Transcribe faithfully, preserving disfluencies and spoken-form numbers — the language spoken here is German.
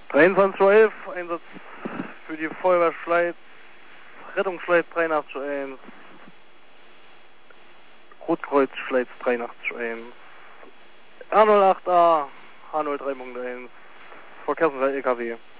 dreiundzwanzig Uhr elf, Einsatz für die Feuerwehr Schleiz, Rettungsschleiz dreiundachtzig Uhr eins, Rotkreuz Schleiz dreiundachtzig Uhr eins, R null acht A, H null drei Punkt eins, Verkehrsunfall L K W.